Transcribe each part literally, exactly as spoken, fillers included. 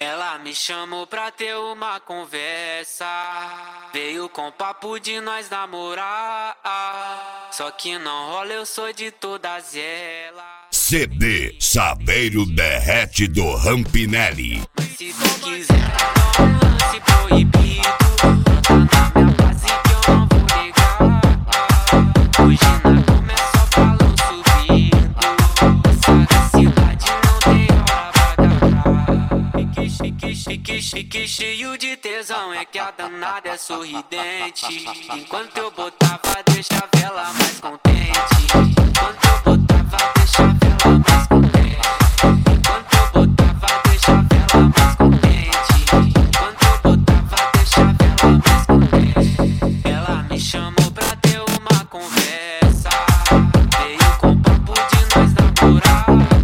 Ela me chamou pra ter uma conversa, veio com papo de nós namorar. Só que não rola, eu sou de todas elas. C D Saveiro Derrete do Rampinelli. Mas se tu quiser dar um lance proibido, tá na minha base que eu não vou negar. Hoje na cama é só balão subindo, essa cidade não tem hora pra acabar. Fique, fique, fique, fique cheio de tesão, é que a danada é sorridente. Enquanto eu botava, deixava ela mais contente. Enquanto eu botava, deixava ela mais contente. Enquanto eu botava, deixava ela mais contente. Enquanto eu botava, deixava ela mais contente. Ela me chamou pra ter uma conversa, veio com papo de nós namorar.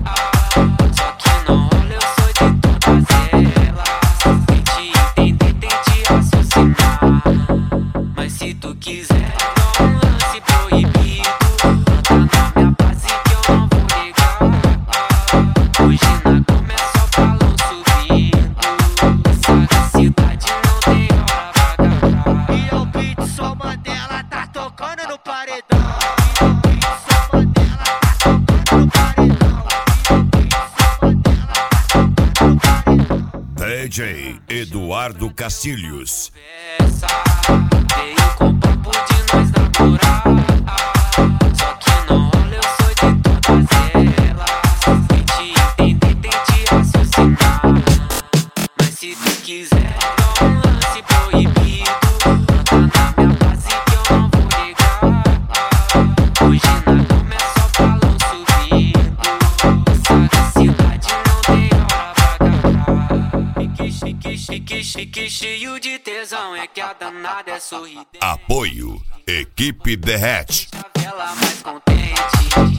Só que não rola, eu sou de todas elas. Tente entender, tente raciocinar. Mas se tu quiser dar um lance proibido, tá na minha base que eu não vou negar. Hoje na cama é só balão subindo, essa cidade não tem hora pra acabar. E o beat só Mandela tá tocando no paredão. E o beat só Mandela tá tocando no paredão. E o beat só Mandela tá tocando no paredão. D J Eduardo Cacilhos. Conversa, veio com papo de nós namorar. Só que não rola, eu sou de todas elas. Tente entender, tente raciocinar. Mas se tu quiser dar um lance proibido, tá na minha base que eu não vou negar. Hoje na cama é só balão subindo, essa cidade não tem hora pra acabar. Fique, fique, fique, fique cheio de tesão, é que a danada é sorridente. Apoio Equipe Derrete. Deixava ela mais contente.